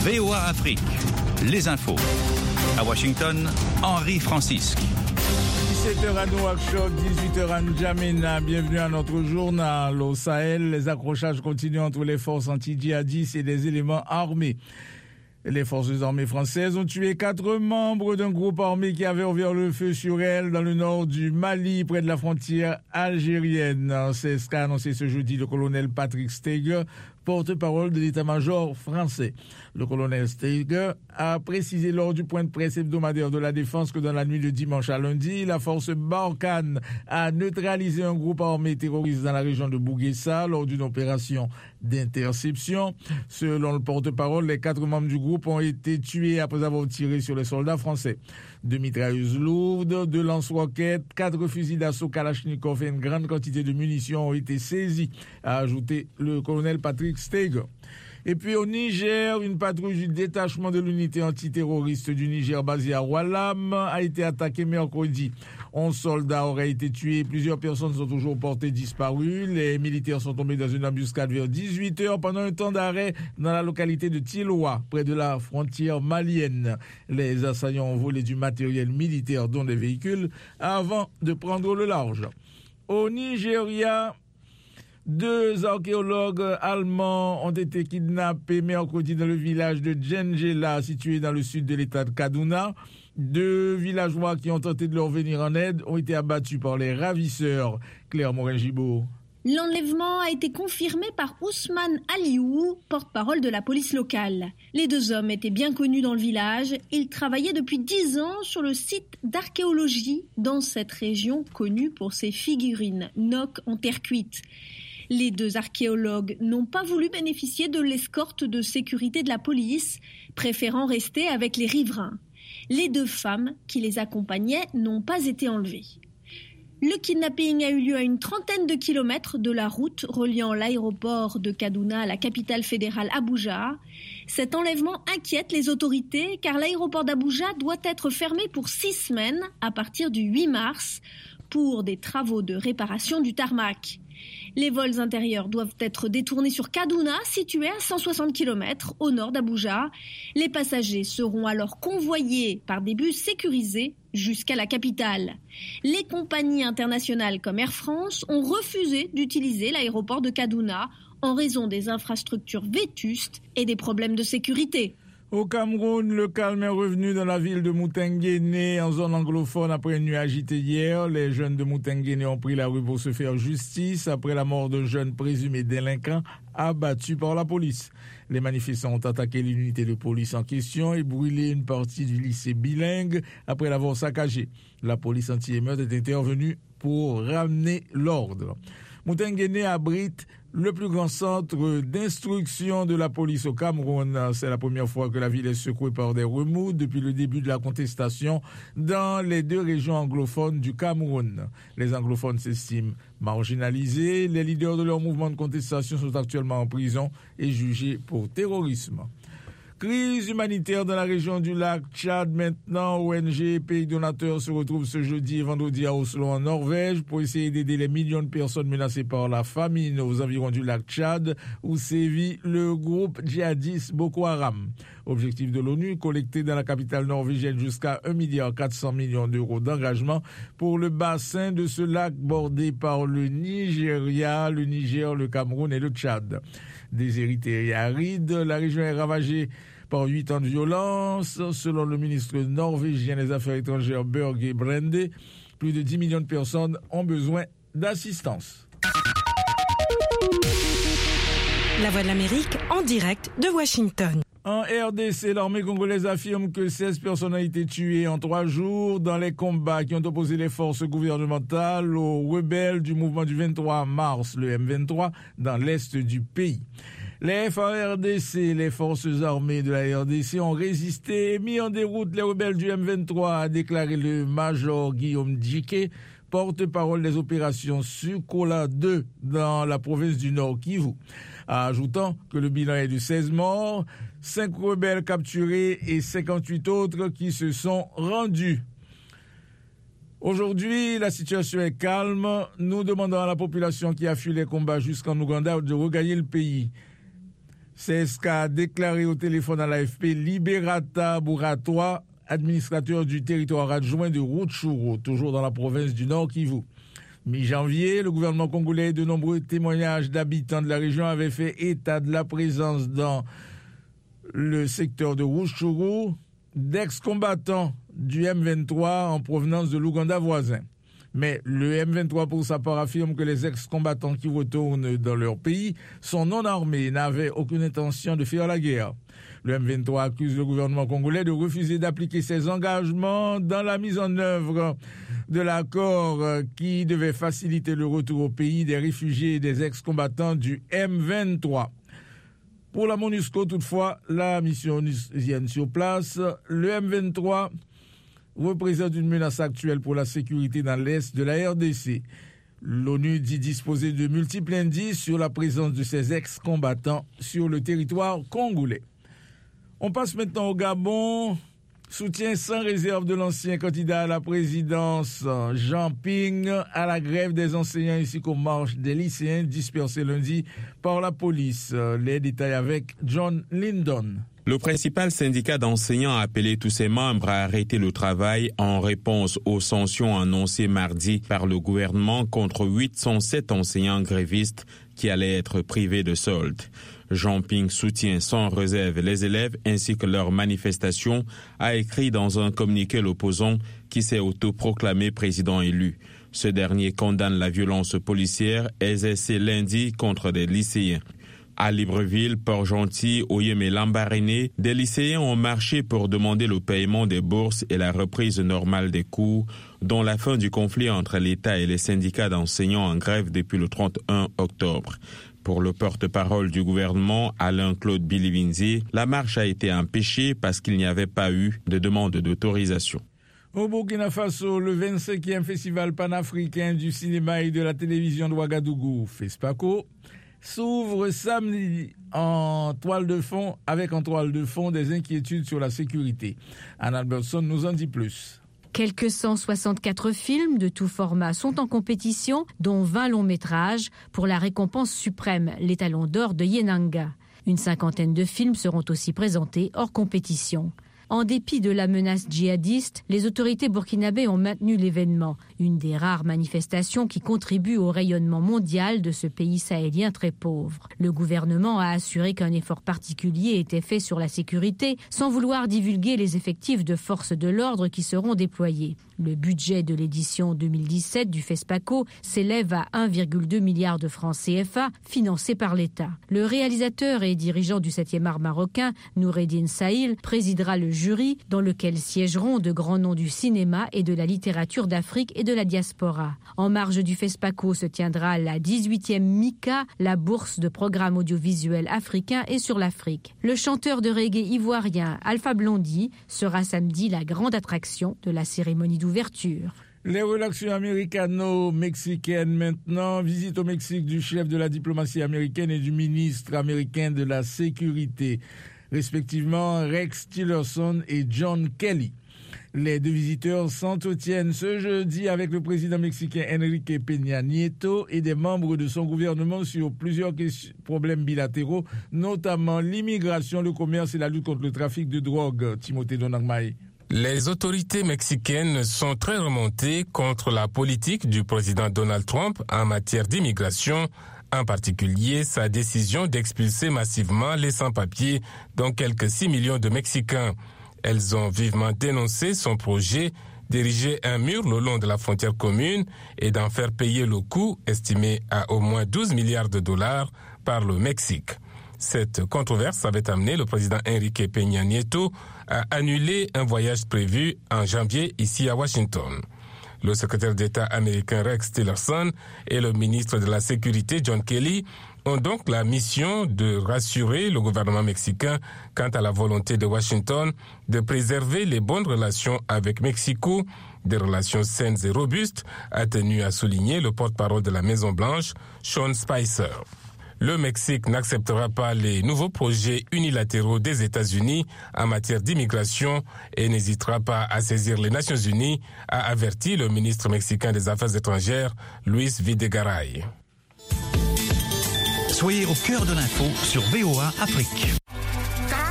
VOA Afrique, les infos. À Washington, Henri Francisque. 17h à Nouakchott, 18h à N'Djamena. Bienvenue à notre journal. Au Sahel, les accrochages continuent entre les forces anti-djihadistes et des éléments armés. Les forces armées françaises ont tué 4 membres d'un groupe armé qui avait ouvert le feu sur elles dans le nord du Mali, près de la frontière algérienne. C'est ce qu'a annoncé ce jeudi le colonel Patrick Steiger, porte-parole de l'état-major français. Le colonel Steiger a précisé lors du point de presse hebdomadaire de la défense que dans la nuit de dimanche à lundi, la force Barkhane a neutralisé un groupe armé terroriste dans la région de Bouguessa lors d'une opération d'interception. Selon le porte-parole, les 4 membres du groupe ont été tués après avoir tiré sur les soldats français. 2 mitrailleuses lourdes, 2 lance-roquettes, 4 fusils d'assaut Kalachnikov et une grande quantité de munitions ont été saisis, a ajouté le colonel Patrick Steiger. Et puis au Niger, une patrouille du détachement de l'unité antiterroriste du Niger basée à Walam a été attaquée mercredi. 11 soldats auraient été tués, plusieurs personnes sont toujours portées disparues. Les militaires sont tombés dans une embuscade vers 18h pendant un temps d'arrêt dans la localité de Tiloa, près de la frontière malienne. Les assaillants ont volé du matériel militaire, dont des véhicules, avant de prendre le large. Au Nigeria, 2 archéologues allemands ont été kidnappés mercredi dans le village de Djengela, situé dans le sud de l'état de Kaduna. 2 villageois qui ont tenté de leur venir en aide ont été abattus par les ravisseurs. Claire Morin-Gibault. L'enlèvement a été confirmé par Ousmane Aliou, porte-parole de la police locale. Les 2 hommes étaient bien connus dans le village. Ils travaillaient depuis 10 ans sur le site d'archéologie dans cette région connue pour ses figurines Noc en terre cuite. Les 2 archéologues n'ont pas voulu bénéficier de l'escorte de sécurité de la police, préférant rester avec les riverains. Les 2 femmes qui les accompagnaient n'ont pas été enlevées. Le kidnapping a eu lieu à une trentaine de kilomètres de la route reliant l'aéroport de Kaduna à la capitale fédérale Abuja. Cet enlèvement inquiète les autorités car l'aéroport d'Abuja doit être fermé pour 6 semaines à partir du 8 mars pour des travaux de réparation du tarmac. Les vols intérieurs doivent être détournés sur Kaduna, situé à 160 km au nord d'Abuja. Les passagers seront alors convoyés par des bus sécurisés jusqu'à la capitale. Les compagnies internationales comme Air France ont refusé d'utiliser l'aéroport de Kaduna en raison des infrastructures vétustes et des problèmes de sécurité. Au Cameroun, le calme est revenu dans la ville de Moutenguéné, en zone anglophone, après une nuit agitée hier. Les jeunes de Moutenguéné ont pris la rue pour se faire justice après la mort d'un jeune présumé délinquant abattu par la police. Les manifestants ont attaqué l'unité de police en question et brûlé une partie du lycée bilingue après l'avoir saccagé. La police anti-émeute est intervenue pour ramener l'ordre. Moutenguéné abrite le plus grand centre d'instruction de la police au Cameroun. C'est la première fois que la ville est secouée par des remous depuis le début de la contestation dans les 2 régions anglophones du Cameroun. Les anglophones s'estiment marginalisés. Les leaders de leur mouvement de contestation sont actuellement en prison et jugés pour terrorisme. Crise humanitaire dans la région du lac Tchad. Maintenant, ONG et pays donateurs se retrouvent ce jeudi et vendredi à Oslo en Norvège pour essayer d'aider les millions de personnes menacées par la famine aux environs du lac Tchad où sévit le groupe djihadiste Boko Haram. Objectif de l'ONU, collecter dans la capitale norvégienne jusqu'à 1,4 milliard d'euros d'engagement pour le bassin de ce lac bordé par le Nigeria, le Niger, le Cameroun et le Tchad. Déshérité et aride, la région est ravagée par 8 ans de violence. Selon le ministre norvégien des Affaires étrangères Børge Brende, plus de 10 millions de personnes ont besoin d'assistance. La Voix de l'Amérique en direct de Washington. En RDC, l'armée congolaise affirme que 16 personnes ont été tuées en 3 jours dans les combats qui ont opposé les forces gouvernementales aux rebelles du mouvement du 23 mars, le M23, dans l'est du pays. Les FARDC, les forces armées de la RDC, ont résisté et mis en déroute les rebelles du M23, a déclaré le major Guillaume Djiké, porte-parole des opérations Sukola 2 dans la province du Nord Kivu, ajoutant que le bilan est de 16 morts, 5 rebelles capturés et 58 autres qui se sont rendus. Aujourd'hui, la situation est calme. Nous demandons à la population qui a fui les combats jusqu'en Ouganda de regagner le pays. C'est ce qu'a déclaré au téléphone à l'AFP Liberata Bouratoa, administrateur du territoire adjoint de Rutshuru, toujours dans la province du Nord Kivu. Mi-janvier, le gouvernement congolais et de nombreux témoignages d'habitants de la région avaient fait état de la présence dans le secteur de Rutshuru d'ex-combattants du M23 en provenance de l'Ouganda voisin. Mais le M23, pour sa part, affirme que les ex-combattants qui retournent dans leur pays sont non armés et n'avaient aucune intention de faire la guerre. Le M23 accuse le gouvernement congolais de refuser d'appliquer ses engagements dans la mise en œuvre de l'accord qui devait faciliter le retour au pays des réfugiés et des ex-combattants du M23. Pour la MONUSCO, toutefois, la mission onusienne sur place, le M23 représente une menace actuelle pour la sécurité dans l'est de la RDC. L'ONU dit disposer de multiples indices sur la présence de ces ex-combattants sur le territoire congolais. On passe maintenant au Gabon. Soutien sans réserve de l'ancien candidat à la présidence Jean Ping à la grève des enseignants ainsi qu'aux marches des lycéens dispersés lundi par la police. Les détails avec John Lyndon. Le principal syndicat d'enseignants a appelé tous ses membres à arrêter le travail en réponse aux sanctions annoncées mardi par le gouvernement contre 807 enseignants grévistes qui allaient être privés de solde. Jean Ping soutient sans réserve les élèves ainsi que leur manifestation, a écrit dans un communiqué l'opposant qui s'est autoproclamé président élu. Ce dernier condamne la violence policière exercée lundi contre des lycéens. À Libreville, Port-Gentil, Oyem et Lambaréné, des lycéens ont marché pour demander le paiement des bourses et la reprise normale des cours, dont la fin du conflit entre l'État et les syndicats d'enseignants en grève depuis le 31 octobre. Pour le porte-parole du gouvernement, Alain-Claude Bilivinzi, la marche a été empêchée parce qu'il n'y avait pas eu de demande d'autorisation. Au Burkina Faso, le 25e festival panafricain du cinéma et de la télévision de Ouagadougou, FESPACO, s'ouvre samedi en toile de fond des inquiétudes sur la sécurité. Anne Albertson nous en dit plus. Quelques 164 films de tout format sont en compétition, dont 20 longs métrages pour la récompense suprême, l'étalon d'or de Yenanga. Une cinquantaine de films seront aussi présentés hors compétition. En dépit de la menace djihadiste, les autorités burkinabées ont maintenu l'événement, une des rares manifestations qui contribuent au rayonnement mondial de ce pays sahélien très pauvre. Le gouvernement a assuré qu'un effort particulier était fait sur la sécurité, sans vouloir divulguer les effectifs de forces de l'ordre qui seront déployés. Le budget de l'édition 2017 du FESPACO s'élève à 1,2 milliard de francs CFA, financé par l'État. Le réalisateur et dirigeant du 7e art marocain, Noureddine Sahil, présidera le jury dans lequel siégeront de grands noms du cinéma et de la littérature d'Afrique et de la diaspora. En marge du FESPACO se tiendra la 18e MICA, la bourse de programmes audiovisuels africains et sur l'Afrique. Le chanteur de reggae ivoirien Alpha Blondy sera samedi la grande attraction de la cérémonie d'ouverture. Les relations américano-mexicaines maintenant. Visite au Mexique du chef de la diplomatie américaine et du ministre américain de la Sécurité, respectivement Rex Tillerson et John Kelly. Les deux visiteurs s'entretiennent ce jeudi avec le président mexicain Enrique Peña Nieto et des membres de son gouvernement sur plusieurs problèmes bilatéraux, notamment l'immigration, le commerce et la lutte contre le trafic de drogue. Timothée Donangmaï. Les autorités mexicaines sont très remontées contre la politique du président Donald Trump en matière d'immigration, en particulier sa décision d'expulser massivement les sans-papiers, dont quelques 6 millions de Mexicains. Elles ont vivement dénoncé son projet d'ériger un mur le long de la frontière commune et d'en faire payer le coût, estimé à au moins 12 milliards de dollars, par le Mexique. Cette controverse avait amené le président Enrique Peña Nieto à annuler un voyage prévu en janvier ici à Washington. Le secrétaire d'État américain Rex Tillerson et le ministre de la Sécurité John Kelly ont donc la mission de rassurer le gouvernement mexicain quant à la volonté de Washington de préserver les bonnes relations avec Mexico, des relations saines et robustes, a tenu à souligner le porte-parole de la Maison-Blanche, Sean Spicer. Le Mexique n'acceptera pas les nouveaux projets unilatéraux des États-Unis en matière d'immigration et n'hésitera pas à saisir les Nations Unies, a averti le ministre mexicain des Affaires étrangères, Luis Videgaray. Soyez au cœur de l'info sur VOA Afrique.